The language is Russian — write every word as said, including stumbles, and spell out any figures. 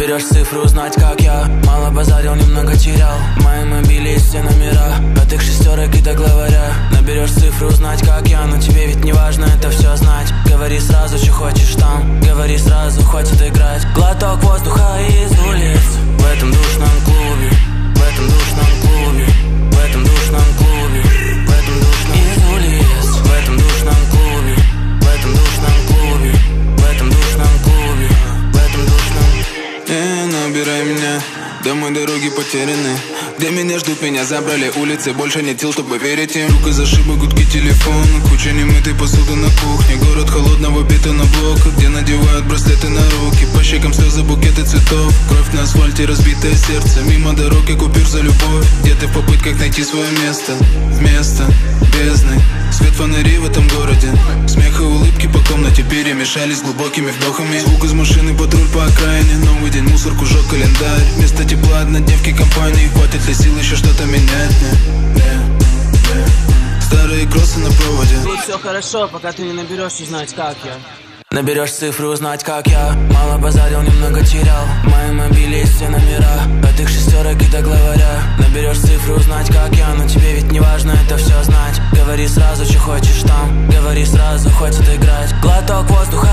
Наберешь цифры, узнать как я. Мало базарил, немного терял. В моем мобиле есть все номера от их шестерок и до главаря. Наберешь цифры, узнать как я. Но тебе ведь не важно это все знать. Говори сразу, что хочешь там. Говори сразу, хватит играть. Глоток воздуха из улиц. В этом душном клубе. В этом душном клубе. В этом душном клубе. В этом душном из улиц. В этом душном клубе. В этом душном клубе. В этом душном клубе. В этом душном. Э, набирай меня. Домой дороги потеряны. Где меня ждут, меня забрали улицы. Больше нет сил, чтобы верить им. Рука за шибой, гудки телефон. Куча немытой посуды на кухне. Город холодного бетоноблока, где надевают браслеты на руки. По щекам слезы, букеты цветов. Кровь на асфальте, разбитое сердце. Мимо дороги купюр за любовь. Где ты в попытках найти свое место? Вместо бездны свет фонарей в этом городе. Смех и улыбки по комнате перемешались с глубокими вдохами. Звук из машины, патруль по окраине. Новый день, мусор, кружок, календарь. Вместо тепла однодневки компании. Хватит ли сил еще что-то менять? Не, не, не. Старые кроссы на проводе. Будет все хорошо, пока ты не наберешь узнать как я. Наберешь цифры, узнать как я. Мало базарил, немного терял. В моем мобиле есть все номера от их шестерок и до главаря. Наберешь цифры, узнать как я. Но тебе ведь не важно это все знать. Говори сразу, что хочешь там. Говори сразу, хватит играть. Глоток воздуха